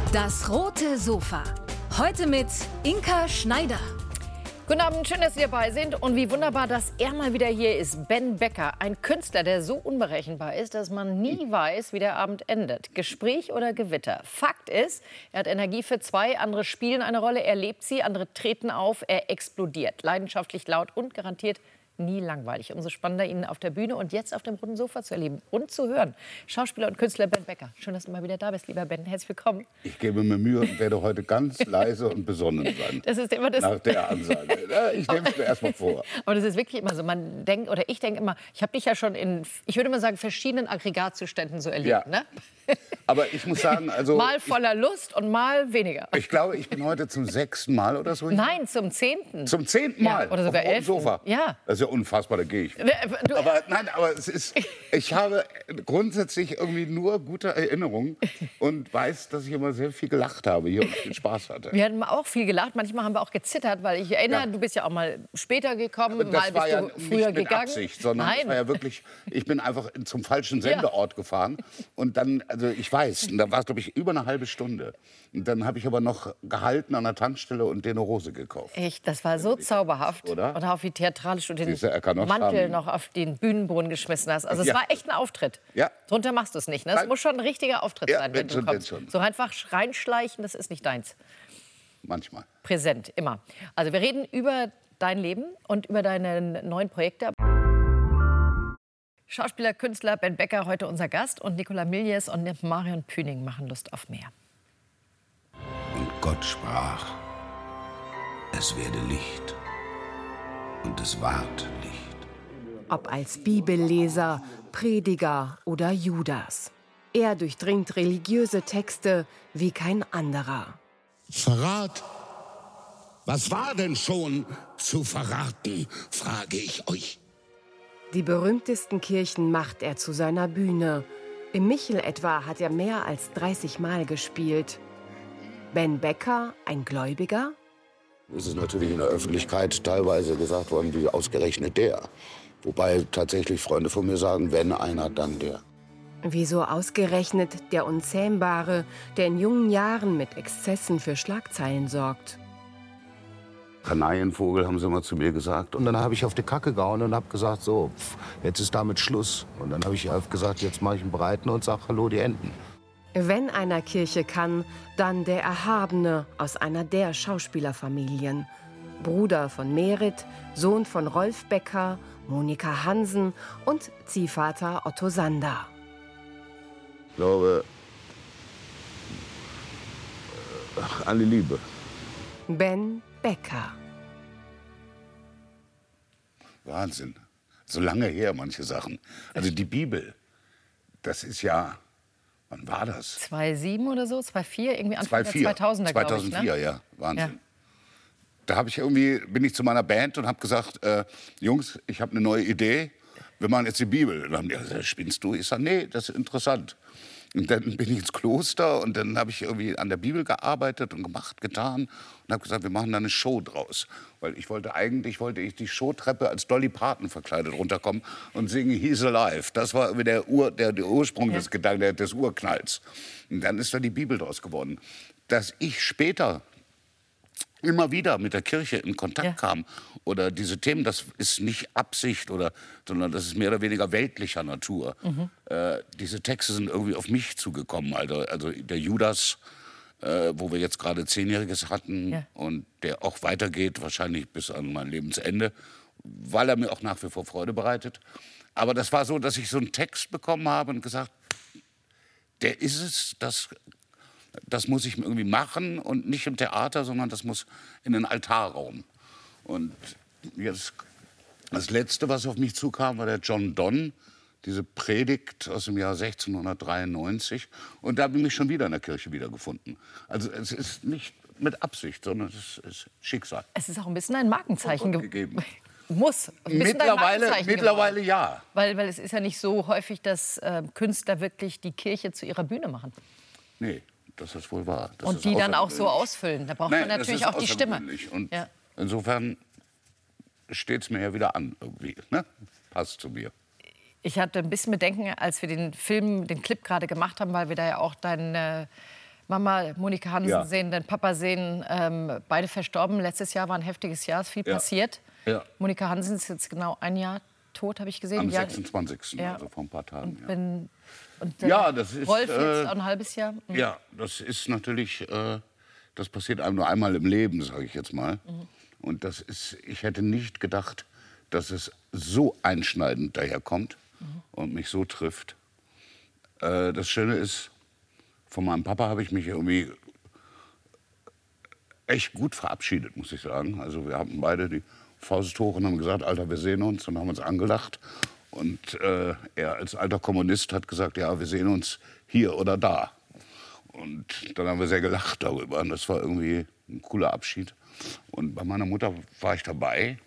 Das rote Sofa. Heute mit Inka Schneider. Guten Abend, schön, dass Sie dabei sind. Und wie wunderbar, dass er mal wieder hier ist. Ben Becker, ein Künstler, der so unberechenbar ist, dass man nie weiß, wie der Abend endet. Gespräch oder Gewitter. Fakt ist, er hat Energie für zwei. Andere spielen eine Rolle, er lebt sie, andere treten auf, er explodiert. Leidenschaftlich, laut und garantiert nie langweilig. Umso spannender, ihn auf der Bühne und jetzt auf dem roten Sofa zu erleben und zu hören. Schauspieler und Künstler Ben Becker. Schön, dass du mal wieder da bist, lieber Ben. Herzlich willkommen. Ich gebe mir Mühe und werde heute ganz leise und besonnen sein. Das ist immer das. Nach der Ansage. Ja, ich nehme es mir erst mal vor. Aber das ist wirklich immer so. Man denkt, oder ich denke immer, ich habe dich ja schon in, ich würde mal sagen, verschiedenen Aggregatzuständen so erlebt. Ja. Ne? Aber ich muss sagen, also. Mal voller Lust und mal weniger. Ich glaube, ich bin heute zum 6. Mal oder so. Nein, zum 10. Zum 10. Mal? Ja, oder sogar auf dem 11. Sofa. Ja. Das ist ja unfassbar, da gehe ich. Du, Aber nein, aber es ist, ich habe grundsätzlich irgendwie nur gute Erinnerungen und weiß, dass ich immer sehr viel gelacht habe hier und viel Spaß hatte. wir haben auch viel gelacht. Manchmal haben wir auch gezittert, weil ich erinnere, Ja. Du bist ja auch mal später gekommen, Das mal war bist ja du nicht früher mit gegangen. Absicht, sondern Nein. es war ja wirklich, ich bin einfach zum falschen Sendeort gefahren und dann, also ich weiß, und da war es glaube ich über eine halbe Stunde und dann habe ich aber noch gehalten an der Tankstelle und dir eine Rose gekauft. Echt, das war so zauberhaft. Oder? Und auch wie theatralisch du den Siehst du, er kann noch Mantel schreiben. noch auf den Bühnenboden geschmissen hast. Also es Ja. war echt ein Auftritt. Ja. Drunter machst du es nicht. Ne? Es Nein. muss schon ein richtiger Auftritt Ja, sein, wenn wenn du schon, kommst. wenn schon. So einfach reinschleichen, das ist nicht deins. Manchmal. Präsent, immer. Also wir reden über dein Leben und über deine neuen Projekte. Schauspieler, Künstler Ben Becker, heute unser Gast. Und Nicola Miljes und Marion Püning machen Lust auf mehr. Und Gott sprach, es werde Licht. Und es ward Licht. Ob als Bibelleser, Prediger oder Judas. Er durchdringt religiöse Texte wie kein anderer. Verrat? Was war denn schon zu verraten, frage ich euch. Die berühmtesten Kirchen macht er zu seiner Bühne. Im Michel etwa hat er mehr als 30 Mal gespielt. Ben Becker, ein Gläubiger? Es ist natürlich in der Öffentlichkeit teilweise gesagt worden, wie ausgerechnet der. Wobei tatsächlich Freunde von mir sagen, wenn einer, dann der. Wieso ausgerechnet der Unzähmbare, der in jungen Jahren mit Exzessen für Schlagzeilen sorgt? Kanarienvogel, haben sie mal zu mir gesagt. Und dann habe ich auf die Kacke gehauen und habe gesagt, so, jetzt ist damit Schluss. Und dann habe ich gesagt, jetzt mache ich einen Breiten und sage, hallo, die Enten. Wenn einer Kirche kann, dann der Erhabene aus einer der Schauspielerfamilien. Bruder von Merit, Sohn von Rolf Becker, Monika Hansen und Ziehvater Otto Sander. Ich glaube, an die Liebe. Ben Becker. Wahnsinn. So lange her, manche Sachen. Also die Bibel, das ist ja, wann war das? 2007 oder so, 2004, irgendwie Anfang der 2004. 2000er, glaube ich. 2004, Ne? ja, Wahnsinn. Ja. Da bin ich zu meiner Band und habe gesagt, Jungs, ich habe eine neue Idee, wir machen jetzt die Bibel. Und dann haben die gesagt, spinnst du? Ich sage, nee, das ist interessant. Und dann bin ich ins Kloster und dann habe ich irgendwie an der Bibel gearbeitet und gemacht, getan und habe gesagt, wir machen da eine Show draus. Weil eigentlich wollte ich die Showtreppe als Dolly Parton verkleidet runterkommen und singen He's Alive. Das war irgendwie der Ursprung des Gedanken, des Urknalls. Und dann ist da die Bibel draus geworden. Dass ich später immer wieder mit der Kirche in Kontakt kam oder diese Themen, das ist nicht Absicht sondern das ist mehr oder weniger weltlicher Natur. Diese Texte sind irgendwie auf mich zugekommen, also der Judas, wo wir jetzt gerade 10-Jähriges hatten und der auch weitergeht, wahrscheinlich bis an mein Lebensende, weil er mir auch nach wie vor Freude bereitet. Aber das war so, dass ich so einen Text bekommen habe und gesagt, der ist es, das muss ich irgendwie machen und nicht im Theater, sondern das muss in den Altarraum. Und jetzt das Letzte, was auf mich zukam, war der John Donne, diese Predigt aus dem Jahr 1693. Und da habe ich mich schon wieder in der Kirche wiedergefunden. Also es ist nicht mit Absicht, sondern es ist Schicksal. Es ist auch ein bisschen ein Markenzeichen gegeben. Muss. Ein bisschen dein Markenzeichen Mittlerweile geworden. ja. Weil es ist ja nicht so häufig, dass Künstler wirklich die Kirche zu ihrer Bühne machen. Nee. Das ist wohl wahr. Das und ist die dann auch so außergewöhnlich. ausfüllen. Da braucht man natürlich auch die Stimme. Und Ja. insofern steht es mir ja wieder an irgendwie. Ne? Passt zu mir. Ich hatte ein bisschen Bedenken, als wir den Clip gerade gemacht haben, weil wir da ja auch dein Mama Monika Hansen Ja. sehen, dein Papa sehen, beide verstorben. Letztes Jahr war ein heftiges Jahr, ist viel passiert. Ja. Monika Hansen ist jetzt genau ein Jahr tot, habe ich gesehen. Am Ja, 26. Ja. Also vor ein paar Tagen. und Ja, das ist, Rolf jetzt auch ein halbes Jahr. Ja, das ist natürlich, das passiert einem nur einmal im Leben, sage ich jetzt mal. Und das ist, ich hätte nicht gedacht, dass es so einschneidend daherkommt und mich so trifft. Das Schöne ist, von meinem Papa habe ich mich irgendwie echt gut verabschiedet, muss ich sagen. Also wir haben beide die Faust hoch und haben gesagt, Alter, wir sehen uns, und haben uns angelacht. Und er als alter Kommunist hat gesagt, ja, wir sehen uns hier oder da. Und dann haben wir sehr gelacht darüber. Und das war irgendwie ein cooler Abschied. Und bei meiner Mutter war ich dabei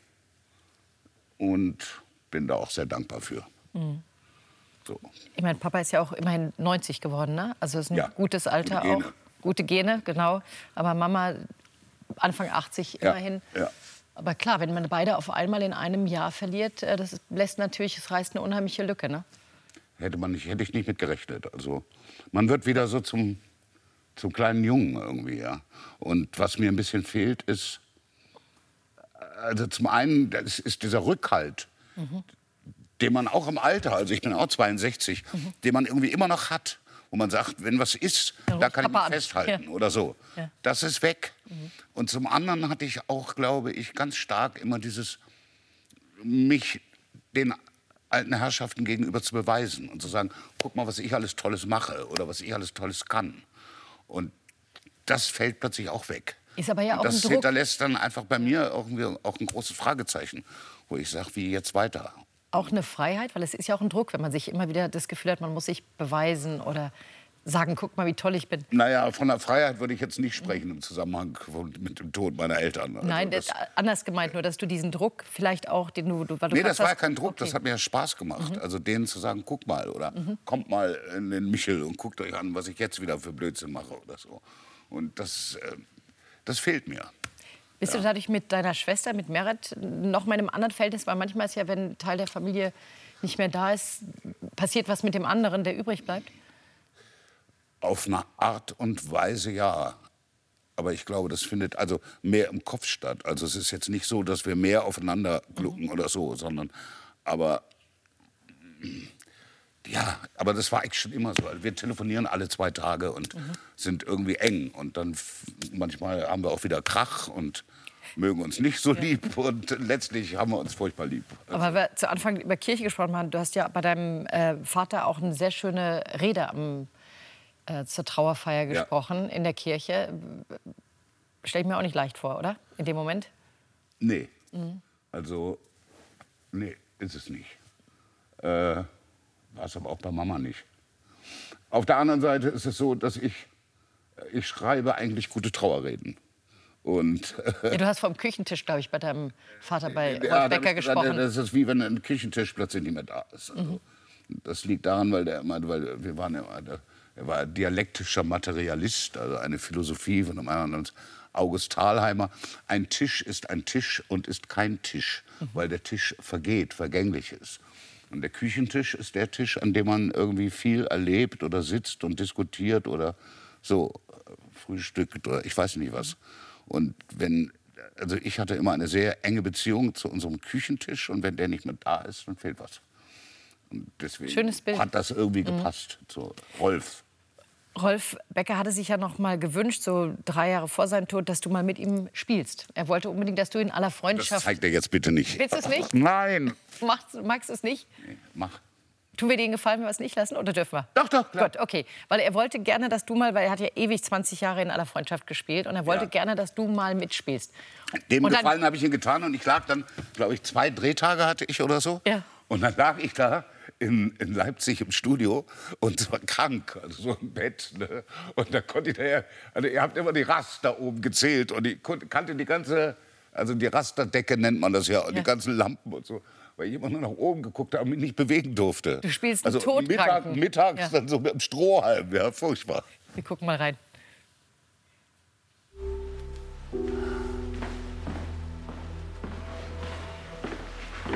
und bin da auch sehr dankbar für. So. Ich meine, Papa ist ja auch immerhin 90 geworden, ne? Also ist ein Ja, gutes Alter gute Gene. auch. Gute Gene, genau. Aber Mama Anfang 80 Ja, immerhin. ja. Aber klar, wenn man beide auf einmal in einem Jahr verliert, das lässt natürlich, es reißt eine unheimliche Lücke, ne? Hätte ich nicht mit gerechnet. Also man wird wieder so zum kleinen Jungen irgendwie, ja. Und was mir ein bisschen fehlt, ist, also zum einen, das ist dieser Rückhalt, den man auch im Alter, also ich bin auch 62, den man irgendwie immer noch hat. Wo man sagt, wenn was ist, da kann ich mich Papa an. festhalten Ja. oder so. Ja. Das ist weg. Und zum anderen hatte ich auch, glaube ich, ganz stark immer dieses, mich den alten Herrschaften gegenüber zu beweisen und zu sagen, guck mal, was ich alles Tolles mache oder was ich alles Tolles kann. Und das fällt plötzlich auch weg. Ist aber ja Und auch ein das Druck. hinterlässt dann einfach bei mir irgendwie auch ein großes Fragezeichen, wo ich sage, wie jetzt weiter? Auch eine Freiheit, weil es ist ja auch ein Druck, wenn man sich immer wieder das Gefühl hat, man muss sich beweisen oder sagen, guck mal, wie toll ich bin. Naja, von der Freiheit würde ich jetzt nicht sprechen im Zusammenhang mit dem Tod meiner Eltern. Also Nein, das, anders gemeint, nur dass du diesen Druck vielleicht auch, den du weil du nee, gesagt das war ja hast, kein Druck, okay. das hat mir ja Spaß gemacht. Also denen zu sagen, guck mal oder kommt mal in den Michel und guckt euch an, was ich jetzt wieder für Blödsinn mache oder so. Und das fehlt mir. Bist du dadurch mit deiner Schwester, mit Merit, noch mal in einem anderen Verhältnis? Weil manchmal ist ja, wenn ein Teil der Familie nicht mehr da ist, passiert was mit dem anderen, der übrig bleibt? Auf eine Art und Weise ja. Aber ich glaube, das findet also mehr im Kopf statt. Also es ist jetzt nicht so, dass wir mehr aufeinander glucken oder so, sondern aber ja, aber das war eigentlich schon immer so. Wir telefonieren alle 2 Tage und sind irgendwie eng. Und dann manchmal haben wir auch wieder Krach und mögen uns nicht so lieb. Und letztlich haben wir uns furchtbar lieb. Aber weil wir zu Anfang über Kirche gesprochen haben, du hast ja bei deinem Vater auch eine sehr schöne Rede zur Trauerfeier gesprochen in der Kirche. Stell ich mir auch nicht leicht vor, oder? In dem Moment? Nee. Also, nee, ist es nicht. War es aber auch bei Mama nicht. Auf der anderen Seite ist es so, dass ich schreibe eigentlich gute Trauerreden. Und, Ja, du hast vom Küchentisch, glaube ich, bei deinem Vater bei Rolf Becker gesprochen. Das ist wie wenn ein Küchentisch plötzlich nicht mehr da ist. Also, das liegt daran, weil er war dialektischer Materialist, also eine Philosophie von einem anderen August Thalheimer. Ein Tisch ist ein Tisch und ist kein Tisch, weil der Tisch vergeht, vergänglich ist. Und der Küchentisch ist der Tisch, an dem man irgendwie viel erlebt oder sitzt und diskutiert oder so frühstückt oder ich weiß nicht was. Und also ich hatte immer eine sehr enge Beziehung zu unserem Küchentisch und wenn der nicht mehr da ist, dann fehlt was. Und deswegen Schönes Bild. hat das irgendwie gepasst zu Rolf. Rolf Becker hatte sich ja noch mal gewünscht, so 3 Jahre vor seinem Tod, dass du mal mit ihm spielst. Er wollte unbedingt, dass du in aller Das Freundschaft... zeigt er jetzt bitte nicht. Willst du es nicht? Nein. Magst du es nicht? Nee, mach. Tun wir dir den Gefallen, wenn wir es nicht lassen, oder dürfen wir? Doch, klar. Gut, okay. Weil er wollte gerne, dass du mal, weil er hat ja ewig 20 Jahre in aller Freundschaft gespielt, und er wollte gerne, dass du mal mitspielst. Dem Und dann- Gefallen habe ich ihm getan und ich lag dann, glaube ich, 2 Drehtage hatte ich oder so. Ja. Und dann lag ich da in Leipzig im Studio und war krank, also so im Bett. Ne? Und da konnte ich also ihr habt immer die Raster oben gezählt und ich kannte die ganze, also die Rasterdecke nennt man das ja, und die ganzen Lampen und so. Weil ich immer nur nach oben geguckt habe und mich nicht bewegen durfte. Du spielst einen also Todkranken. mittags Ja. dann so mit dem Strohhalm, ja, furchtbar. Wir gucken mal rein.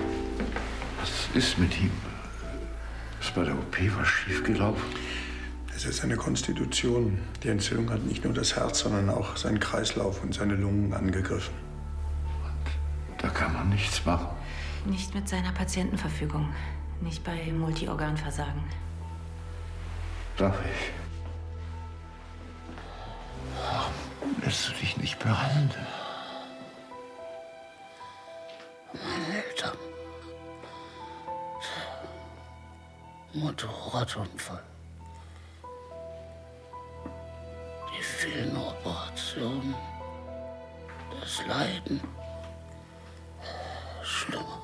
Was ist mit ihm? Ist bei der OP was schiefgelaufen? Es ist eine Konstitution. Die Entzündung hat nicht nur das Herz, sondern auch seinen Kreislauf und seine Lungen angegriffen. Und da kann man nichts machen. Nicht mit seiner Patientenverfügung. Nicht bei Multiorganversagen. Darf ich? Warum lässt du dich nicht behandeln? Meine Eltern. Motorradunfall. Die vielen Operationen. Das Leiden. Schlimmer.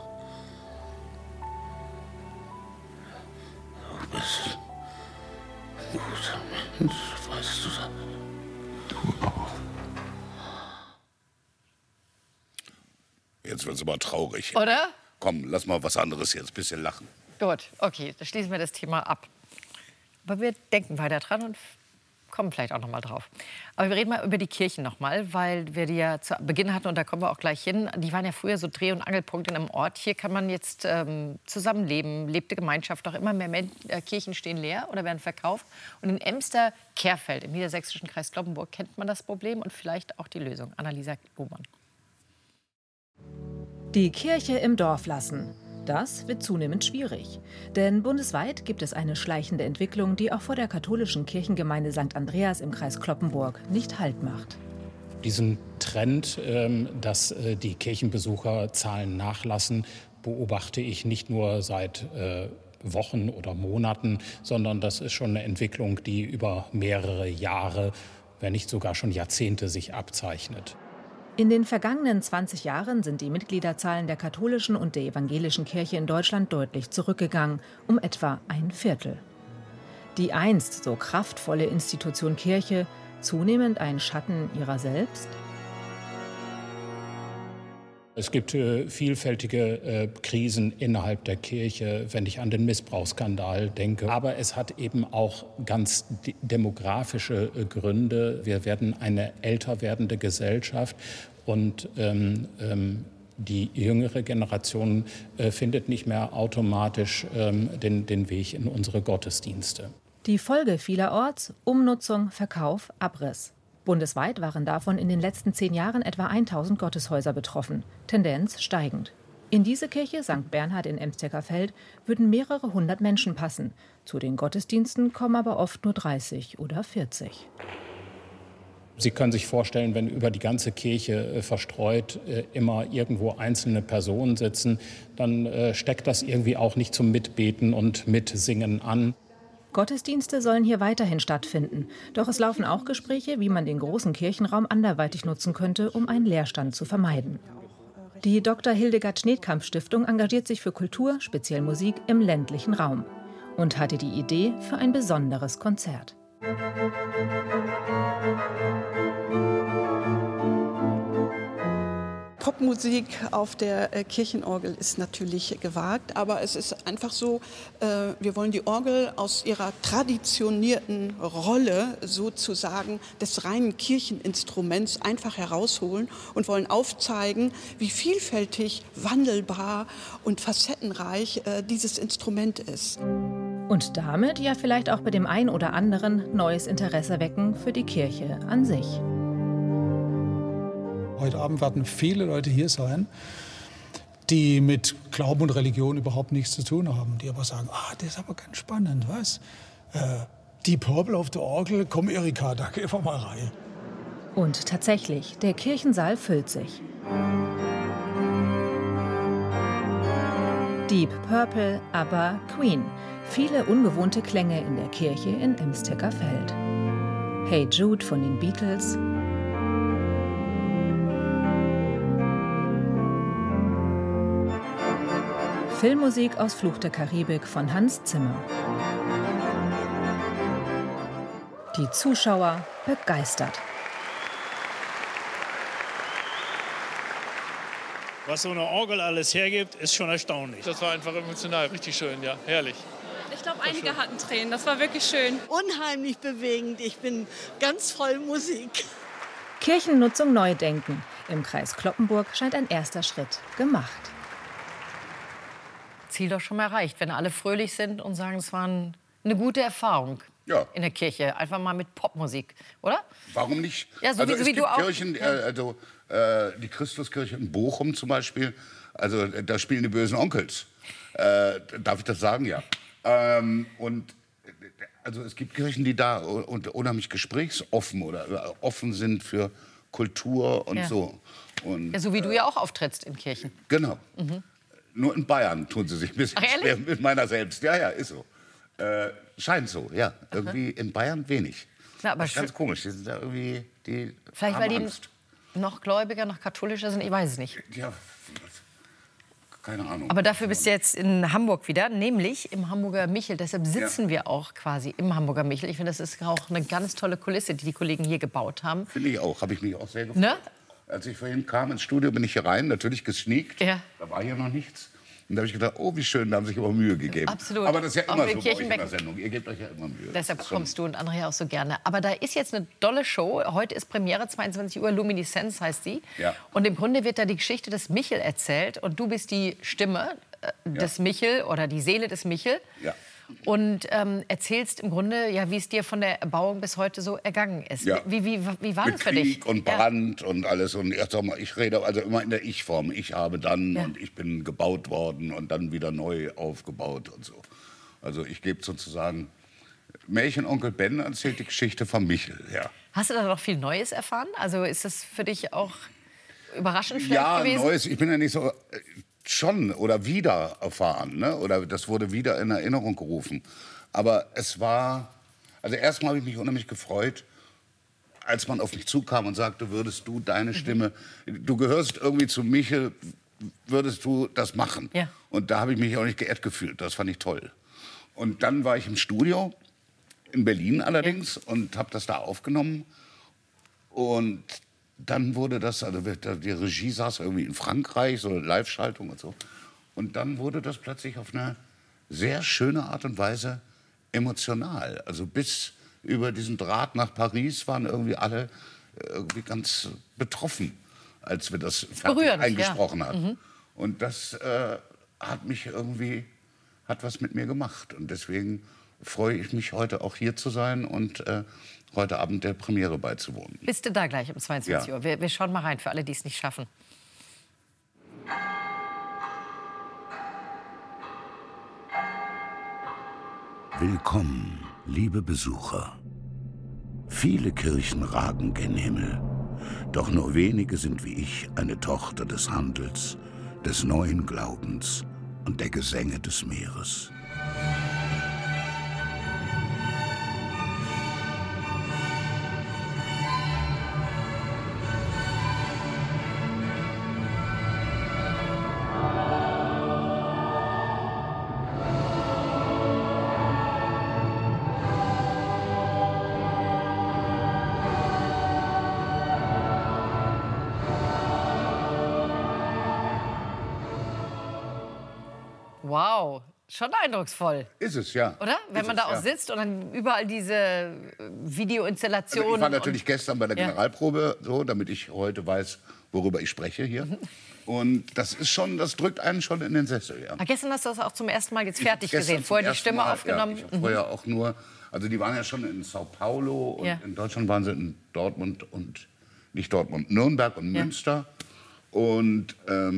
Du bist ein guter Mensch, weißt du das? Du auch. Jetzt wird's aber traurig. Oder? Komm, lass mal was anderes jetzt, bisschen lachen. Gut, okay, dann schließen wir das Thema ab. Aber wir denken weiter dran und kommen vielleicht auch noch mal drauf. Aber wir reden mal über die Kirchen noch mal, weil wir die ja zu Beginn hatten und da kommen wir auch gleich hin. Die waren ja früher so Dreh- und Angelpunkt in einem Ort. Hier kann man jetzt zusammenleben, lebte Gemeinschaft. Auch immer mehr Kirchen stehen leer oder werden verkauft. Und in Emster-Kehrfeld im niedersächsischen Kreis Cloppenburg kennt man das Problem und vielleicht auch die Lösung. Annalisa Lohmann. Die Kirche im Dorf lassen. Das wird zunehmend schwierig. Denn bundesweit gibt es eine schleichende Entwicklung, die auch vor der katholischen Kirchengemeinde St. Andreas im Kreis Cloppenburg nicht Halt macht. Diesen Trend, dass die Kirchenbesucherzahlen nachlassen, beobachte ich nicht nur seit Wochen oder Monaten, sondern das ist schon eine Entwicklung, die über mehrere Jahre, wenn nicht sogar schon Jahrzehnte sich abzeichnet. In den vergangenen 20 Jahren sind die Mitgliederzahlen der katholischen und der evangelischen Kirche in Deutschland deutlich zurückgegangen, um etwa ein Viertel. Die einst so kraftvolle Institution Kirche, zunehmend ein Schatten ihrer selbst? Es gibt vielfältige Krisen innerhalb der Kirche, wenn ich an den Missbrauchsskandal denke. Aber es hat eben auch ganz demografische Gründe. Wir werden eine älter werdende Gesellschaft und die jüngere Generation findet nicht mehr automatisch den Weg in unsere Gottesdienste. Die Folge vielerorts: Umnutzung, Verkauf, Abriss. Bundesweit waren davon in den letzten 10 Jahren etwa 1000 Gotteshäuser betroffen, Tendenz steigend. In diese Kirche St. Bernhard in Emster-Kehrfeld würden mehrere hundert Menschen passen. Zu den Gottesdiensten kommen aber oft nur 30 oder 40. Sie können sich vorstellen, wenn über die ganze Kirche verstreut immer irgendwo einzelne Personen sitzen, dann steckt das irgendwie auch nicht zum Mitbeten und Mitsingen an. Gottesdienste sollen hier weiterhin stattfinden. Doch es laufen auch Gespräche, wie man den großen Kirchenraum anderweitig nutzen könnte, um einen Leerstand zu vermeiden. Die Dr. Hildegard Schnedkamp-Stiftung engagiert sich für Kultur, speziell Musik, im ländlichen Raum und hatte die Idee für ein besonderes Konzert. Popmusik auf der Kirchenorgel ist natürlich gewagt, aber es ist einfach so, wir wollen die Orgel aus ihrer traditionierten Rolle sozusagen des reinen Kircheninstruments einfach herausholen und wollen aufzeigen, wie vielfältig, wandelbar und facettenreich dieses Instrument ist. Und damit ja vielleicht auch bei dem einen oder anderen neues Interesse wecken für die Kirche an sich. Heute Abend werden viele Leute hier sein, die mit Glauben und Religion überhaupt nichts zu tun haben. Die aber sagen, das ist aber ganz spannend, was? Die Purple auf der Orgel, komm Erika, da gehen wir mal rein. Und tatsächlich, der Kirchensaal füllt sich. Deep Purple, aber Queen. Viele ungewohnte Klänge in der Kirche in Emster-Kehrfeld. Hey Jude von den Beatles. Filmmusik aus Fluch der Karibik von Hans Zimmer. Die Zuschauer begeistert. Was so eine Orgel alles hergibt, ist schon erstaunlich. Das war einfach emotional, richtig schön, ja, herrlich. Ich glaube, einige hatten Tränen, das war wirklich schön. Unheimlich bewegend, ich bin ganz voll Musik. Kirchennutzung neu denken. Im Kreis Cloppenburg scheint ein erster Schritt gemacht. Ziel doch schon mal erreicht, wenn alle fröhlich sind und sagen, es war eine gute Erfahrung. Ja. in der Kirche. Einfach mal mit Popmusik, oder? Warum nicht? Ja, so also wie es du gibt auch. Kirchen, die Christuskirche in Bochum zum Beispiel, also da spielen die bösen Onkels. Darf ich das sagen? Ja. Also es gibt Kirchen, die da unheimlich gesprächsoffen oder offen sind für Kultur und so. Und, Ja, so wie du ja auch auftrittst in Kirchen. Genau. Nur in Bayern tun sie sich ein bisschen schwer mit meiner selbst. Ja, ist so. Scheint so, ja. Irgendwie in Bayern wenig. Na, aber das ist ganz komisch. Die sind da irgendwie, vielleicht haben weil die Angst. noch gläubiger, noch katholischer sind, ich weiß es nicht. Ja, keine Ahnung. Aber dafür bist du jetzt in Hamburg wieder, nämlich im Hamburger Michel. Deshalb sitzen wir auch quasi im Hamburger Michel. Ich finde, das ist auch eine ganz tolle Kulisse, die die Kollegen hier gebaut haben. Finde ich auch, habe ich mich auch sehr gefreut. Ne? Als ich vorhin kam ins Studio, bin ich hier rein, natürlich gesneakt. Ja. Da war hier noch nichts. Und da habe ich gedacht, oh, wie schön, da haben sich aber Mühe gegeben. Absolut. Aber das ist ja Auch immer für so bei euch in Kirchenbecken. der Sendung. Ihr gebt euch ja immer Mühe. Deshalb kommst du und andere ja auch so gerne. Aber da ist jetzt eine tolle Show. Heute ist Premiere, 22 Uhr, Lumineszenz heißt sie. Ja. Und im Grunde wird da die Geschichte des Michel erzählt. Und du bist die Stimme des Michel oder die Seele des Michel. Ja. Und erzählst im Grunde, ja, wie es dir von der Erbauung bis heute so ergangen ist. Ja. Wie war Mit das für dich? Krieg und Brand und alles. Und erst sag mal, ich rede also immer in der Ich-Form. Ich habe dann Ja. und ich bin gebaut worden und dann wieder neu aufgebaut und so. Also ich gebe sozusagen, Märchenonkel Ben erzählt die Geschichte von Michel, ja. Hast du da noch viel Neues erfahren? Also ist das für dich auch überraschend vielleicht Ja, gewesen? Neues, ich bin ja nicht so, schon oder wieder erfahren, ne? Oder das wurde wieder in Erinnerung gerufen. Aber es war, also erstmal habe ich mich unheimlich gefreut, als man auf mich zukam und sagte, würdest du deine Stimme, du gehörst irgendwie zu Michel, würdest du das machen? Ja. Und da habe ich mich auch nicht geehrt gefühlt, das fand ich toll. Und dann war ich im Studio, in Berlin allerdings, und habe das da aufgenommen. Und dann wurde das, also die Regie saß irgendwie in Frankreich, so eine Live-Schaltung und so. Und dann wurde das plötzlich auf eine sehr schöne Art und Weise emotional. Also bis über diesen Draht nach Paris waren irgendwie alle irgendwie ganz betroffen, als wir das fertig Berührend, eingesprochen ja. hatten. Und das hat mich irgendwie, hat was mit mir gemacht. Und deswegen freue ich mich heute auch hier zu sein und heute Abend der Premiere beizuwohnen. Bist du da gleich um 22 Ja. Uhr? Wir schauen mal rein für alle, die es nicht schaffen. Willkommen, liebe Besucher. Viele Kirchen ragen gen Himmel, doch nur wenige sind wie ich eine Tochter des Handels, des neuen Glaubens und der Gesänge des Meeres. Wow, schon eindrucksvoll. Ist es, ja. Oder? Wenn Ist man es, da auch ja. sitzt und dann überall diese Videoinstallationen. Also ich war natürlich und, gestern bei der Ja. Generalprobe, so, damit ich heute weiß, worüber ich spreche hier. Und das ist schon, das drückt einen schon in den Sessel, ja. Aber gestern hast du das auch zum ersten Mal jetzt fertig Gestern gesehen. zum Vorher die ersten Stimme Mal, aufgenommen. Ja, ich habe vorher auch nur, also die waren ja schon in Sao Paulo und Ja. in Deutschland waren sie in Dortmund und, nicht Dortmund, Nürnberg und Münster. Und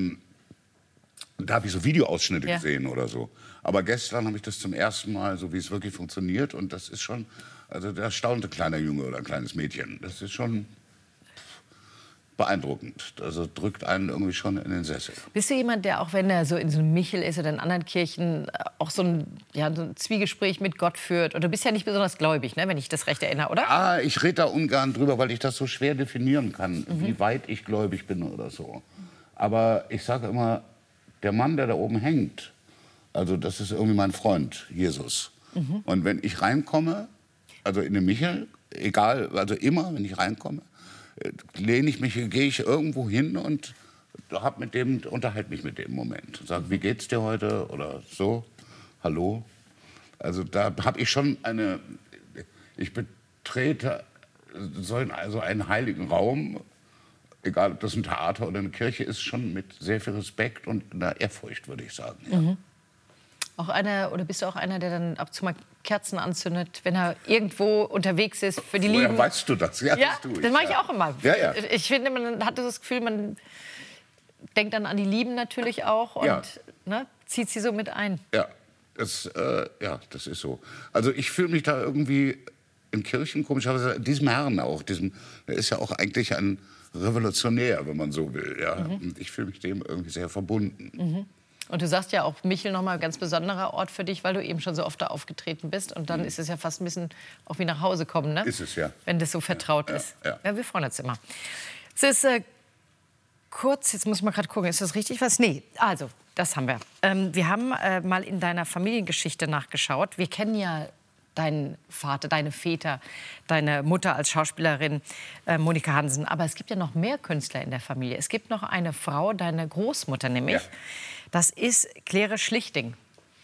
da habe ich so Videoausschnitte Ja. gesehen oder so. Aber gestern habe ich das zum ersten Mal, so wie es wirklich funktioniert. Und das ist schon, also da staunte ein kleiner Junge oder ein kleines Mädchen. Das ist schon beeindruckend. Also drückt einen irgendwie schon in den Sessel. Bist du jemand, der auch wenn er so in so einem Michel ist oder in anderen Kirchen auch so ein Zwiegespräch mit Gott führt? Oder du bist ja nicht besonders gläubig, ne, wenn ich das recht erinnere, oder? Ah, ich rede da ungern drüber, weil ich das so schwer definieren kann, wie weit ich gläubig bin oder so. Aber ich sage immer, der Mann, der da oben hängt, also das ist irgendwie mein Freund, Jesus. Und wenn ich reinkomme, also in den Michel, egal, also immer, wenn ich reinkomme, lehne ich mich, gehe ich irgendwo hin und unterhalte mich mit dem im Moment. Sage, wie geht's dir heute oder so, hallo. Also da habe ich schon ich betrete also einen heiligen Raum, egal ob das ein Theater oder eine Kirche ist, schon mit sehr viel Respekt und einer Ehrfurcht, würde ich sagen. Ja. Auch einer, oder bist du auch einer, der dann ab und zu mal Kerzen anzündet, wenn er irgendwo unterwegs ist für die Lieben? Woher weißt du das? Ja, das tue ich. Das mache ich auch immer. Ja, ja. Ich finde, man hat das Gefühl, man denkt dann an die Lieben natürlich auch und zieht sie so mit ein. Ja, das ist so. Also ich fühle mich da irgendwie in Kirchen komischerweise, diesem Herrn auch, der ist ja auch eigentlich ein Revolutionär, wenn man so will. Ja? Und ich fühle mich dem irgendwie sehr verbunden. Mhm. Und du sagst ja auch, Michel nochmal ein ganz besonderer Ort für dich, weil du eben schon so oft da aufgetreten bist. Und dann ist es ja fast ein bisschen auch wie nach Hause kommen, ne? Ist es, ja. Wenn das so vertraut ist. Ja. Ja, wir freuen uns immer. Es ist kurz, jetzt muss ich mal gerade gucken, ist das richtig was? Nee, also, das haben wir. Wir haben mal in deiner Familiengeschichte nachgeschaut. Wir kennen ja deinen Vater, deine Väter, deine Mutter als Schauspielerin, Monika Hansen. Aber es gibt ja noch mehr Künstler in der Familie. Es gibt noch eine Frau, deine Großmutter nämlich. Ja. Das ist Claire Schlichting.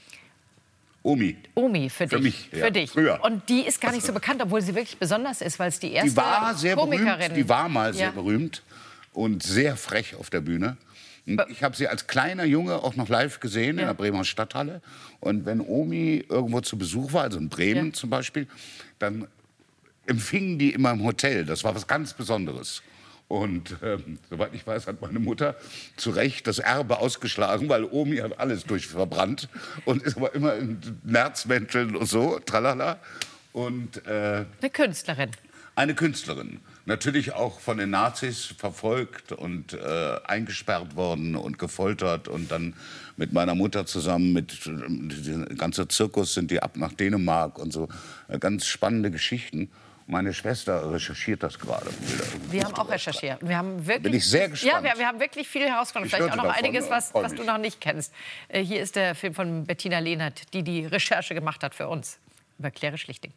Omi. Omi, für dich. Für mich, ja. Für dich. Früher. Und die ist gar nicht so bekannt, obwohl sie wirklich besonders ist, weil es die erste Die war sehr Komikerin. berühmt. Die war mal sehr berühmt und sehr frech auf der Bühne. Und ich habe sie als kleiner Junge auch noch live gesehen in der Bremer Stadthalle. Und wenn Omi irgendwo zu Besuch war, also in Bremen zum Beispiel, dann empfingen die immer im Hotel. Das war was ganz Besonderes. Und soweit ich weiß, hat meine Mutter zu Recht das Erbe ausgeschlagen, weil Omi hat alles durchverbrannt und ist aber immer in Nerzmänteln und so, tralala. Und, eine Künstlerin. Eine Künstlerin. Natürlich auch von den Nazis verfolgt und eingesperrt worden und gefoltert. Und dann mit meiner Mutter zusammen, der ganze Zirkus sind die ab nach Dänemark und so. Ganz spannende Geschichten. Meine Schwester recherchiert das gerade. Wir haben auch recherchiert. Wir haben wirklich, bin ich sehr gespannt. Ja, wir haben wirklich viel herausgefunden. Vielleicht auch noch einiges, was du noch nicht kennst. Hier ist der Film von Bettina Lehnert, die Recherche gemacht hat für uns über Claire Schlichting.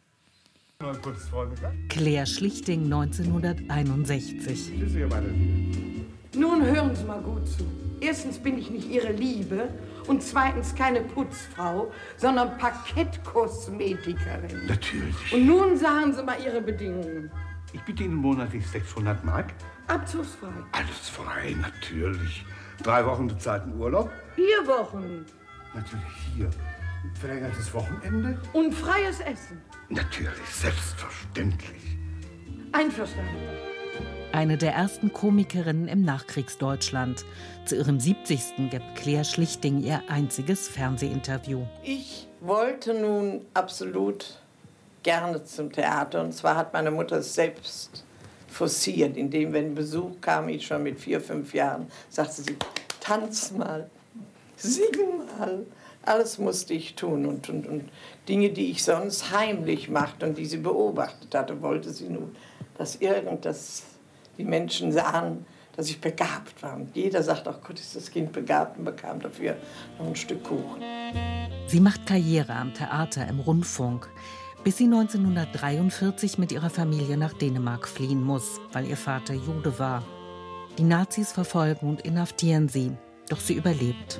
Claire Schlichting, 1961. Nun hören Sie mal gut zu. Erstens bin ich nicht Ihre Liebe und zweitens keine Putzfrau, sondern Parkettkosmetikerin. Natürlich. Und nun sagen Sie mal Ihre Bedingungen. Ich biete Ihnen monatlich 600 Mark. Abzugsfrei. Alles frei, natürlich. 3 Wochen bezahlten Urlaub. 4 Wochen. Natürlich hier. Verlängertes Wochenende. Und freies Essen. Natürlich, selbstverständlich. Einverstanden. Eine der ersten Komikerinnen im Nachkriegsdeutschland. Zu ihrem 70. gibt Claire Schlichting ihr einziges Fernsehinterview. Ich wollte nun absolut gerne zum Theater. Und zwar hat meine Mutter es selbst forciert, indem, wenn Besuch kam, ich schon mit 4, 5 Jahren, sagte sie, tanz mal, sing mal. Alles musste ich tun und Dinge, die ich sonst heimlich machte und die sie beobachtet hatte, wollte sie nun, dass die Menschen sahen, dass ich begabt war. Und jeder sagt, ach Gott, ist das Kind begabt und bekam dafür noch ein Stück Kuchen. Sie macht Karriere am Theater, im Rundfunk, bis sie 1943 mit ihrer Familie nach Dänemark fliehen muss, weil ihr Vater Jude war. Die Nazis verfolgen und inhaftieren sie, doch sie überlebt.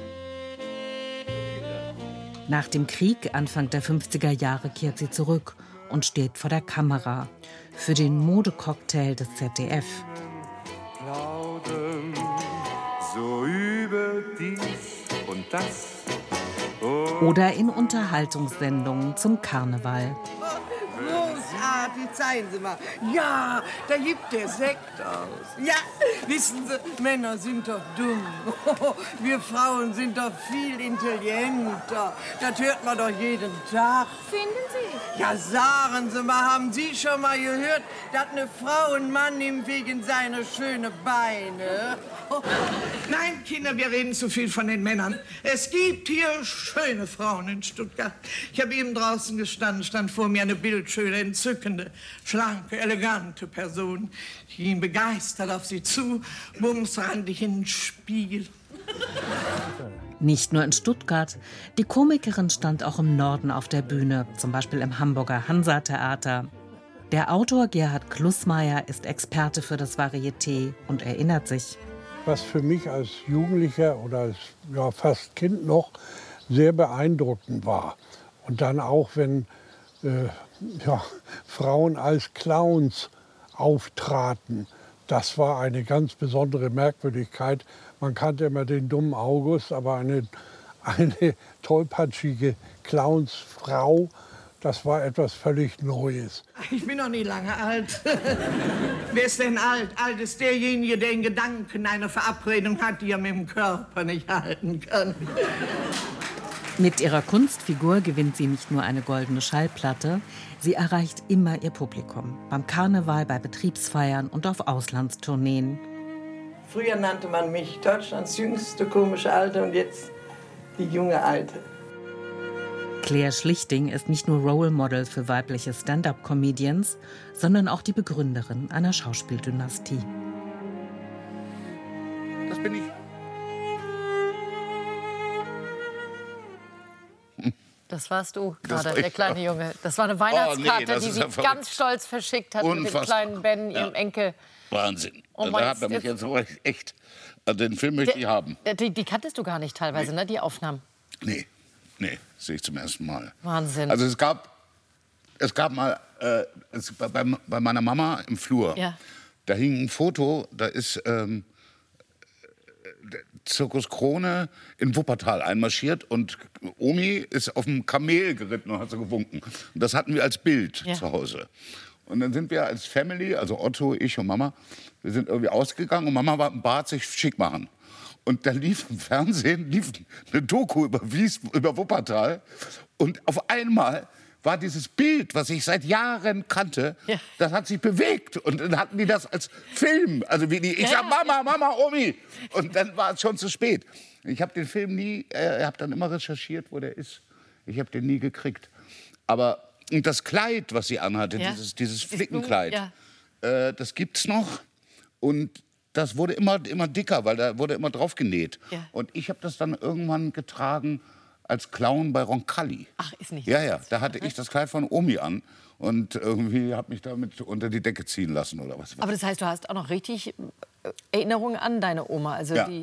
Nach dem Krieg, Anfang der 50er Jahre, kehrt sie zurück und steht vor der Kamera für den Modecocktail des ZDF. Glauben, so über dies und das. Oder in Unterhaltungssendungen zum Karneval. Großartig, zeigen Sie mal. Ja, da gibt der Sekt aus. Ja, wissen Sie, Männer sind doch dumm. Wir Frauen sind doch viel intelligenter. Das hört man doch jeden Tag. Finden Sie? Ja, sagen Sie mal, haben Sie schon mal gehört, dass eine Frau einen Mann nimmt wegen seiner schönen Beine? Nein, Kinder, wir reden zu viel von den Männern. Es gibt hier schöne Frauen in Stuttgart. Ich habe eben draußen gestanden, stand vor mir eine bildschöne, entzückende, schlanke, elegante Person. Ich ging begeistert auf sie zu, bums rannte ich in den Spiegel. Nicht nur in Stuttgart, die Komikerin stand auch im Norden auf der Bühne, zum Beispiel im Hamburger Hansa-Theater. Der Autor Gerhard Klussmeier ist Experte für das Varieté und erinnert sich. Was für mich als Jugendlicher oder als fast Kind noch sehr beeindruckend war. Und dann auch, wenn Frauen als Clowns auftraten, das war eine ganz besondere Merkwürdigkeit. Man kannte immer den dummen August, aber eine tollpatschige Clownsfrau. Das war etwas völlig Neues. Ich bin noch nie lange alt. Wer ist denn alt? Alt ist derjenige, der in Gedanken eine Verabredung hat, die er mit dem Körper nicht halten kann. Mit ihrer Kunstfigur gewinnt sie nicht nur eine goldene Schallplatte, sie erreicht immer ihr Publikum. Beim Karneval, bei Betriebsfeiern und auf Auslandstourneen. Früher nannte man mich Deutschlands jüngste komische Alte und jetzt die junge Alte. Claire Schlichting ist nicht nur Role Model für weibliche Stand-up-Comedians, sondern auch die Begründerin einer Schauspieldynastie. Das bin ich. Das warst du Das gerade, war der ich. kleine Junge. Das war eine Weihnachtskarte, das die ist sie ja verrückt. ganz stolz verschickt hat mit dem Unfassbar. kleinen Ben, ihrem Enkel. Wahnsinn. Oh Da Mann, hat er mich jetzt aber echt... Also den Film möchte ich haben. Die kanntest du gar nicht teilweise, ne, die Aufnahmen? Nee, sehe ich zum ersten Mal. Wahnsinn. Also es gab mal, bei meiner Mama im Flur, Ja. da hing ein Foto, da ist Zirkus Krone in Wuppertal einmarschiert und Omi ist auf dem Kamel geritten und hat so gewunken. Und das hatten wir als Bild zu Hause. Und dann sind wir als Family, also Otto, ich und Mama, wir sind irgendwie ausgegangen und Mama war im Bad sich schick machen. Und dann lief im Fernsehen eine Doku über Wuppertal. Und auf einmal war dieses Bild, was ich seit Jahren kannte, das hat sich bewegt. Und dann hatten die das als Film. Also ich sag Mama, Omi. Und dann war es schon zu spät. Ich habe den Film nie, habe dann immer recherchiert, wo der ist. Ich habe den nie gekriegt. Aber und das Kleid, was sie anhatte, dieses Flickenkleid, das gibt's noch. Und das wurde immer dicker, weil da wurde immer drauf genäht. Ja. Und ich habe das dann irgendwann getragen als Clown bei Roncalli. Ach, ist nicht. Ja, da hatte ich das Kleid von Omi an und irgendwie habe mich damit unter die Decke ziehen lassen oder was. Aber das heißt, du hast auch noch richtig Erinnerungen an deine Oma? Also Ja.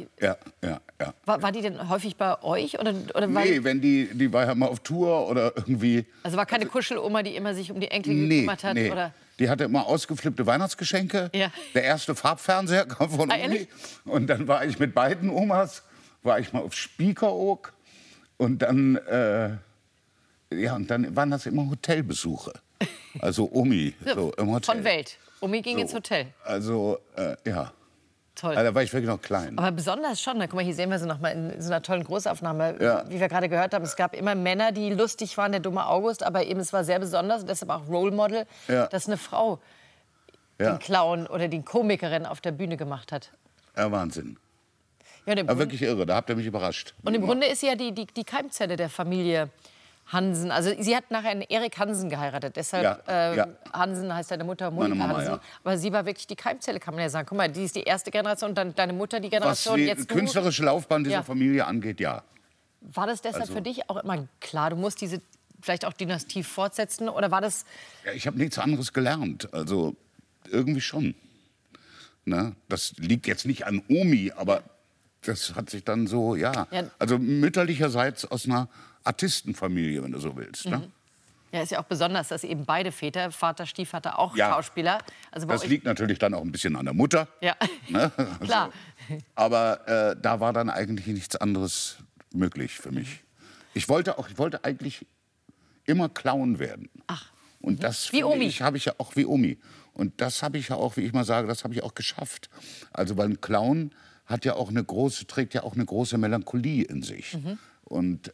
War die denn häufig bei euch? Oder Nee, wenn die war ja mal auf Tour oder irgendwie. Also war keine Kuscheloma, die immer sich um die Enkel gekümmert hat? Nee. Oder? Die hatte immer ausgeflippte Weihnachtsgeschenke. Ja. Der erste Farbfernseher kam von Omi. Ehrlich? Und dann war ich mit beiden Omas, war ich mal auf Spiekeroog. Und dann, und dann waren das immer Hotelbesuche. Also Omi, so im Hotel. Von Welt. Omi ging ins Hotel. Also, ja. Toll. Also, da war ich wirklich noch klein. Aber besonders schon. Guck mal, hier sehen wir sie noch mal in so einer tollen Großaufnahme. Ja. Wie wir gerade gehört haben, es gab immer Männer, die lustig waren, der dumme August. Aber eben, es war sehr besonders, und deshalb auch Role Model, dass eine Frau den Clown oder die Komikerin auf der Bühne gemacht hat. Ja, Wahnsinn. Ja, Aber wirklich irre, da habt ihr mich überrascht. Und im Grunde ist sie ja die Keimzelle der Familie Hansen. Also sie hat nachher einen Erik Hansen geheiratet. Deshalb Hansen heißt deine Mutter Monika Meine Mama, Hansen. ja. Aber sie war wirklich die Keimzelle, kann man ja sagen. Guck mal, die ist die erste Generation, dann deine Mutter die Generation. Was die jetzt künstlerische Laufbahn dieser Familie angeht, ja. War das deshalb Also- für dich auch immer klar, du musst diese vielleicht auch Dynastie fortsetzen? Oder war das... Ja, ich habe nichts anderes gelernt. Also irgendwie schon. Ne? Das liegt jetzt nicht an Omi, aber das hat sich dann so, also mütterlicherseits aus einer Artistenfamilie, wenn du so willst. Ne? Ja, ist ja auch besonders, dass eben beide Väter, Vater, Stiefvater, auch Ja. Schauspieler. Also bei Das euch, liegt natürlich dann auch ein bisschen an der Mutter. Ja, Ne? klar. Aber da war dann eigentlich nichts anderes möglich für mich. Ich wollte eigentlich immer Clown werden. Ach. Und das Wie Omi. habe ich ja auch wie Omi. Und das habe ich ja auch, wie ich mal sage, das habe ich auch geschafft. Also weil ein Clown trägt ja auch eine große Melancholie in sich. Und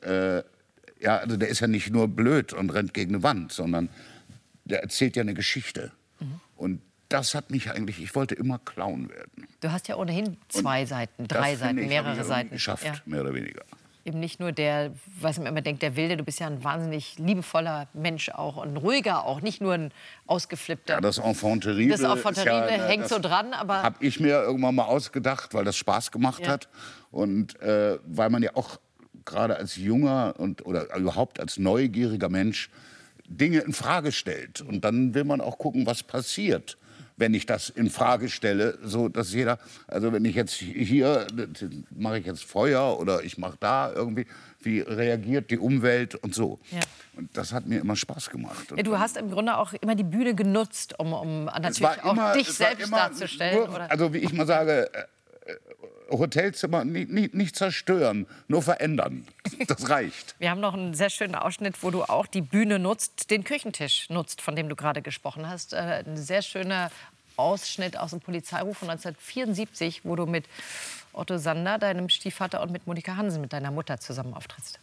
also der ist ja nicht nur blöd und rennt gegen eine Wand, sondern der erzählt ja eine Geschichte. Und das hat mich eigentlich, ich wollte immer Clown werden. Du hast ja ohnehin zwei Seiten, drei Das, Seiten, finde ich, mehrere habe ich Seiten. geschafft, Ja. mehr oder weniger. Eben nicht nur der, was man immer denkt, der Wilde, du bist ja ein wahnsinnig liebevoller Mensch auch und ein ruhiger auch, nicht nur ein ausgeflippter. Ja, das Enfant terrible, Das Enfant terrible hängt das so dran, aber... habe ich mir irgendwann mal ausgedacht, weil das Spaß gemacht hat. Und weil man ja auch gerade als junger oder überhaupt als neugieriger Mensch Dinge in Frage stellt. Und dann will man auch gucken, was passiert, wenn ich das in Frage stelle, so dass jeder, also wenn ich jetzt hier mache ich jetzt Feuer oder ich mache da irgendwie, wie reagiert die Umwelt und so. Ja. Und das hat mir immer Spaß gemacht. Ja, du hast im Grunde auch immer die Bühne genutzt, um natürlich auch dich selbst darzustellen. Nur, also wie ich mal sage, Hotelzimmer nicht zerstören, nur verändern. Das reicht. Wir haben noch einen sehr schönen Ausschnitt, wo du auch die Bühne nutzt, den Küchentisch nutzt, von dem du gerade gesprochen hast. Ein sehr schöner Ausschnitt aus dem Polizeiruf von 1974, wo du mit Otto Sander, deinem Stiefvater, und mit Monika Hansen, mit deiner Mutter, zusammen auftrittst.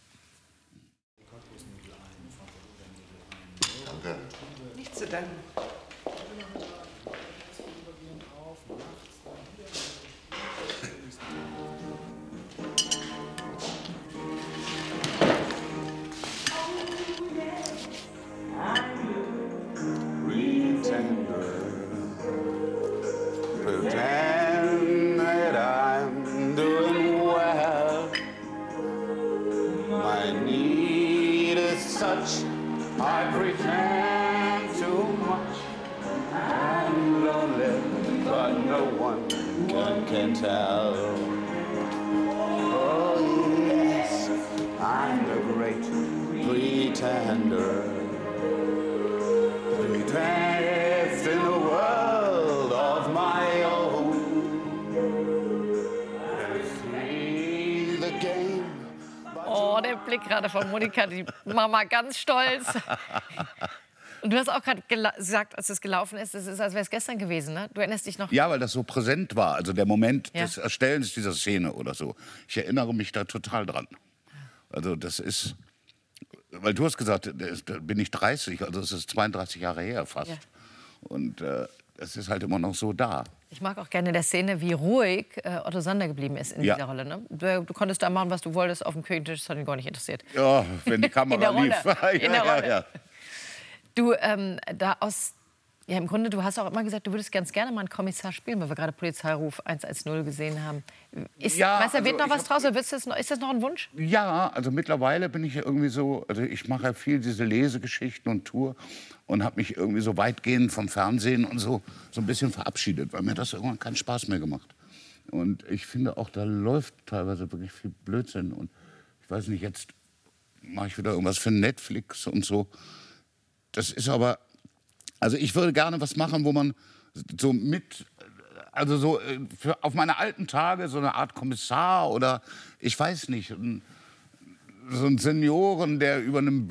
Danke. Nichts zu danken. Pretend that I'm doing well. My need is such, I pretend too much. I'm lonely, but no one can tell. Oh yes, I'm the great pretender. Pretend in a world of my own. See the game. Oh, der Blick gerade von Monika, die Mama ganz stolz. Und du hast auch gerade gesagt, als es gelaufen ist, es ist, als wäre es gestern gewesen, ne? Du erinnerst dich noch? Ja, weil das so präsent war, also der Moment des Erstellens dieser Szene oder so. Ich erinnere mich da total dran. Also das ist, weil du hast gesagt, da bin ich 30, also es ist 32 Jahre her fast. Ja. Und es ist halt immer noch so da. Ich mag auch gerne der Szene, wie ruhig Otto Sander geblieben ist in dieser Rolle. Ne? Du konntest da machen, was du wolltest auf dem Küchentisch, das hat ihn gar nicht interessiert. Ja, wenn die Kamera lief. In der Rolle. Ja. Du, im Grunde, du hast auch immer gesagt, du würdest ganz gerne mal einen Kommissar spielen, weil wir gerade Polizeiruf 110 gesehen haben. Wird noch was draus, oder ist das noch ein Wunsch? Ja, also mittlerweile bin ich irgendwie so, also ich mache ja viel diese Lesegeschichten und Tour und habe mich irgendwie so weitgehend vom Fernsehen und so ein bisschen verabschiedet, weil mir das irgendwann keinen Spaß mehr gemacht. Und ich finde auch, da läuft teilweise wirklich viel Blödsinn. Und ich weiß nicht, jetzt mache ich wieder irgendwas für Netflix und so. Das ist aber, also ich würde gerne was machen, wo man so auf meine alten Tage so eine Art Kommissar oder ich weiß nicht, so ein Senioren, der über einem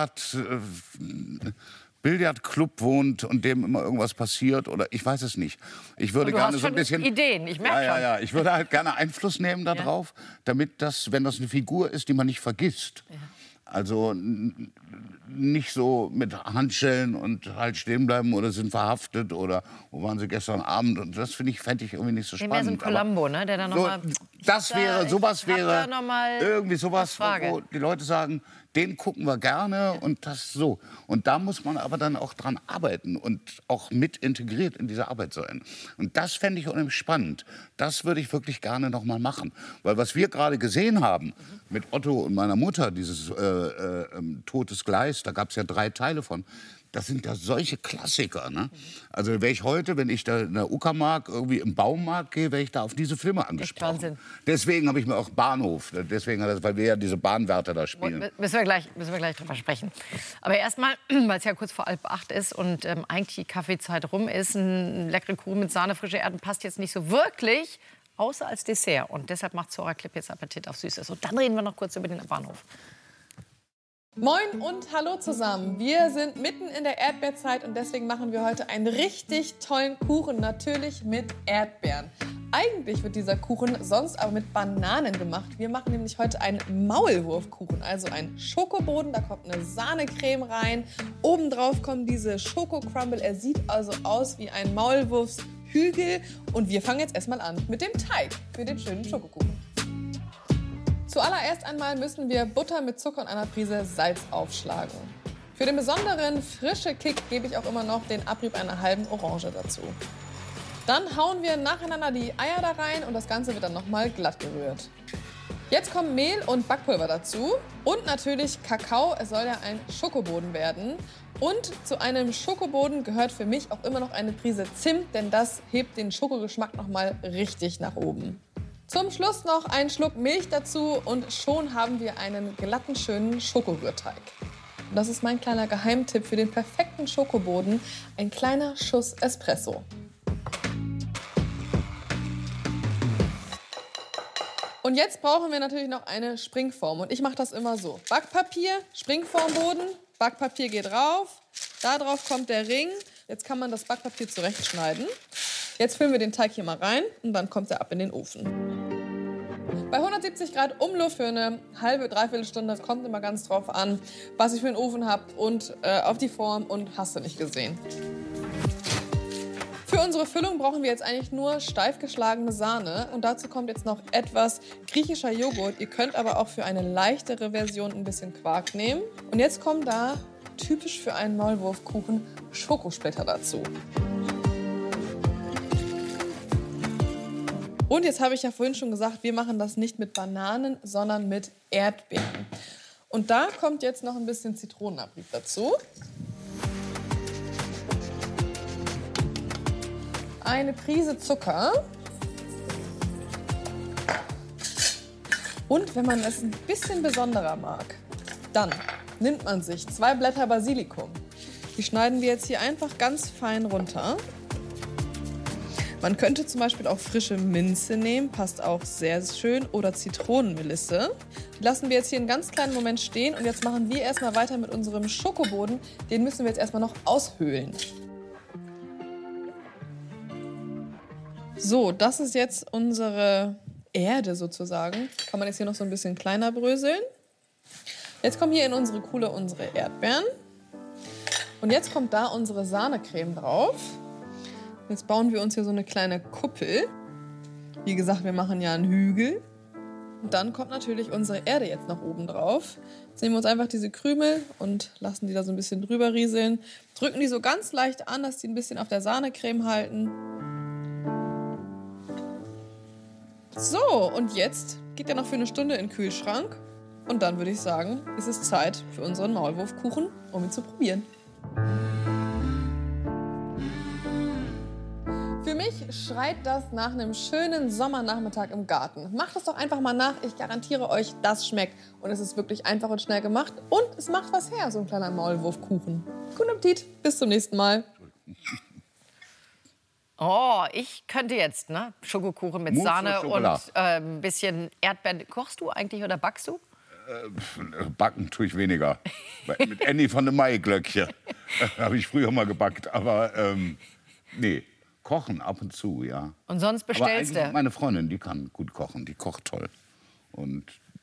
Billardclub wohnt und dem immer irgendwas passiert oder ich weiß es nicht. Ich würde gerne so ein bisschen Ideen, ich merke schon. Ja, ich würde halt gerne Einfluss nehmen darauf, damit das, wenn das eine Figur ist, die man nicht vergisst. Ja. Also nicht so mit Handschellen und halt stehen bleiben oder sind verhaftet oder wo waren sie gestern Abend und das fände ich irgendwie nicht so spannend. Mehr so ein Columbo, ne? Der dann noch mal, sowas wäre irgendwie sowas, wo die Leute sagen, den gucken wir gerne und das so. Und da muss man aber dann auch dran arbeiten und auch mit integriert in diese Arbeit sein. Und das fände ich unheimlich spannend. Das würde ich wirklich gerne noch mal machen. Weil was wir gerade gesehen haben mit Otto und meiner Mutter, dieses Totes Gleis, da gab es ja 3 Teile von. Das sind ja solche Klassiker. Ne? Also wäre ich heute, wenn ich da in der Uckermark irgendwie im Baumarkt gehe, wäre ich da auf diese Filme angesprochen. Wahnsinn. Deswegen habe ich mir auch Bahnhof, weil wir ja diese Bahnwärter da spielen. Müssen wir gleich drüber sprechen. Aber erstmal, weil es ja kurz vor 7:30 ist und eigentlich die Kaffeezeit rum ist, ein leckere Kuchen mit Sahne, frische Erden passt jetzt nicht so wirklich, außer als Dessert. Und deshalb macht Zora Klipp jetzt Appetit auf Süßes. Und dann reden wir noch kurz über den Bahnhof. Moin und hallo zusammen. Wir sind mitten in der Erdbeerzeit und deswegen machen wir heute einen richtig tollen Kuchen, natürlich mit Erdbeeren. Eigentlich wird dieser Kuchen sonst aber mit Bananen gemacht. Wir machen nämlich heute einen Maulwurfkuchen, also einen Schokoboden. Da kommt eine Sahnecreme rein. Obendrauf kommen diese Schokocrumble. Er sieht also aus wie ein Maulwurfshügel. Und wir fangen jetzt erstmal an mit dem Teig für den schönen Schokokuchen. Zuallererst einmal müssen wir Butter mit Zucker und einer Prise Salz aufschlagen. Für den besonderen frischen Kick gebe ich auch immer noch den Abrieb einer halben Orange dazu. Dann hauen wir nacheinander die Eier da rein und das Ganze wird dann nochmal glatt gerührt. Jetzt kommen Mehl und Backpulver dazu und natürlich Kakao. Es soll ja ein Schokoboden werden. Und zu einem Schokoboden gehört für mich auch immer noch eine Prise Zimt, denn das hebt den Schokogeschmack nochmal richtig nach oben. Zum Schluss noch einen Schluck Milch dazu und schon haben wir einen glatten, schönen Schokorührteig. Und das ist mein kleiner Geheimtipp für den perfekten Schokoboden, ein kleiner Schuss Espresso. Und jetzt brauchen wir natürlich noch eine Springform. Und ich mache das immer so. Backpapier, Springformboden, Backpapier geht rauf. Da drauf kommt der Ring. Jetzt kann man das Backpapier zurechtschneiden. Jetzt füllen wir den Teig hier mal rein und dann kommt er ab in den Ofen. Bei 170 Grad Umluft für eine halbe, dreiviertel Stunde. Das kommt immer ganz drauf an, was ihr für einen Ofen habt und auf die Form und hast du nicht gesehen. Für unsere Füllung brauchen wir jetzt eigentlich nur steif geschlagene Sahne. Und dazu kommt jetzt noch etwas griechischer Joghurt. Ihr könnt aber auch für eine leichtere Version ein bisschen Quark nehmen. Und jetzt kommen da typisch für einen Maulwurfkuchen Schokosplitter dazu. Und jetzt habe ich ja vorhin schon gesagt, wir machen das nicht mit Bananen, sondern mit Erdbeeren. Und da kommt jetzt noch ein bisschen Zitronenabrieb dazu. Eine Prise Zucker. Und wenn man es ein bisschen besonderer mag, dann nimmt man sich 2 Blätter Basilikum. Die schneiden wir jetzt hier einfach ganz fein runter. Man könnte zum Beispiel auch frische Minze nehmen, passt auch sehr schön, oder Zitronenmelisse. Die lassen wir jetzt hier einen ganz kleinen Moment stehen und jetzt machen wir erstmal weiter mit unserem Schokoboden. Den müssen wir jetzt erstmal noch aushöhlen. So, das ist jetzt unsere Erde sozusagen. Kann man jetzt hier noch so ein bisschen kleiner bröseln. Jetzt kommen hier in unsere Kuhle unsere Erdbeeren. Und jetzt kommt da unsere Sahnecreme drauf. Jetzt bauen wir uns hier so eine kleine Kuppel. Wie gesagt, wir machen ja einen Hügel. Und dann kommt natürlich unsere Erde jetzt noch oben drauf. Jetzt nehmen wir uns einfach diese Krümel und lassen die da so ein bisschen drüber rieseln. Drücken die so ganz leicht an, dass die ein bisschen auf der Sahnecreme halten. So, und jetzt geht der noch für eine Stunde in den Kühlschrank. Und dann würde ich sagen, ist es Zeit für unseren Maulwurfkuchen, um ihn zu probieren. Für mich schreit das nach einem schönen Sommernachmittag im Garten. Macht es doch einfach mal nach. Ich garantiere euch, das schmeckt. Und es ist wirklich einfach und schnell gemacht. Und es macht was her, so ein kleiner Maulwurfkuchen. Guten Appetit, bis zum nächsten Mal. Oh, ich könnte jetzt, ne? Schokokuchen mit Mousse Sahne au und Chocolat. ein bisschen Erdbeeren. Kochst du eigentlich oder backst du? Backen tue ich weniger. Mit Annie von der Maiglöckchen habe ich früher mal gebackt. Aber nee, kochen ab und zu, ja. Und sonst bestellst du? Meine Freundin, die kann gut kochen. Die kocht toll. Und,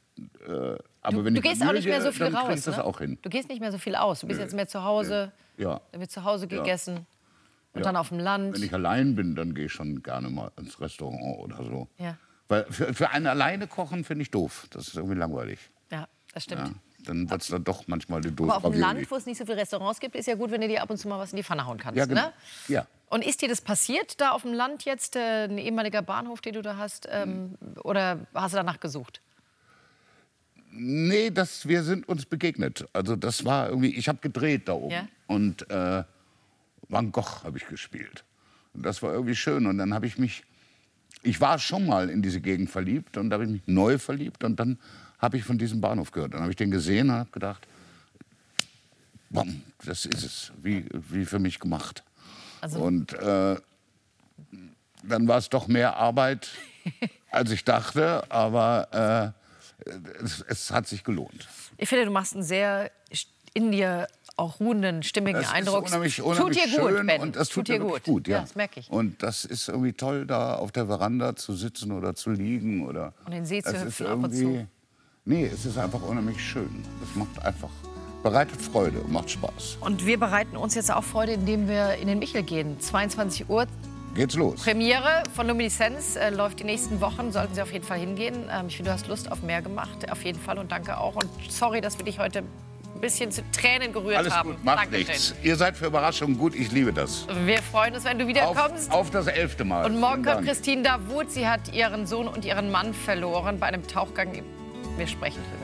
aber wenn Du ich gehst auch nicht mehr so viel dann krieg raus, ich das ne? auch hin. Du gehst nicht mehr so viel aus. Du bist jetzt mehr zu Hause. Ja. Dann wird zu Hause gegessen. Und Ja. dann auf dem Land. Wenn ich allein bin, dann gehe ich schon gerne mal ins Restaurant oder so. Ja. Weil für einen alleine kochen finde ich doof. Das ist irgendwie langweilig. Ja, das stimmt. Ja, dann wird es dann doch manchmal die Dose Aber auf dem Ravioli. Land, wo es nicht so viele Restaurants gibt, ist ja gut, wenn du dir ab und zu mal was in die Pfanne hauen kannst. Ja, genau. Ne? Ja. Und ist dir das passiert, da auf dem Land jetzt, ein ehemaliger Bahnhof, den du da hast? Oder hast du danach gesucht? Nee, wir sind uns begegnet. Also das war irgendwie, ich habe gedreht da oben. Ja? Und Van Gogh habe ich gespielt. Und das war irgendwie schön. Und dann habe ich war schon mal in diese Gegend verliebt und da habe ich mich neu verliebt. Und dann habe ich von diesem Bahnhof gehört. Dann habe ich den gesehen und habe gedacht, bam, das ist es, wie für mich gemacht. Also Und dann war es doch mehr Arbeit, als ich dachte, aber es hat sich gelohnt. Ich finde, du machst einen sehr in dir auch ruhenden, stimmigen Eindruck. Unheimlich tut dir gut, schön Ben. und das tut dir mir wirklich gut. Ja. Das merke ich. Und das ist irgendwie toll, da auf der Veranda zu sitzen oder zu liegen. Oder Und den See zu es hüpfen ist ab und zu. Nee, es ist einfach unheimlich schön. Das macht einfach, bereitet Freude und macht Spaß. Und wir bereiten uns jetzt auch Freude, indem wir in den Michel gehen. 22 Uhr. Geht's los. Premiere von Lumineszenz läuft die nächsten Wochen. Sollten Sie auf jeden Fall hingehen. Ich finde, du hast Lust auf mehr gemacht. Auf jeden Fall und danke auch. Und sorry, dass wir dich heute ein bisschen zu Tränen gerührt Alles haben. gut, macht Dankeschön. nichts. Ihr seid für Überraschungen gut, ich liebe das. Wir freuen uns, wenn du wiederkommst. Auf das 11. Mal. Und morgen Vielen kommt Dank. Christine Davut. Sie hat ihren Sohn und ihren Mann verloren bei einem Tauchgang. Wir sprechen drüber.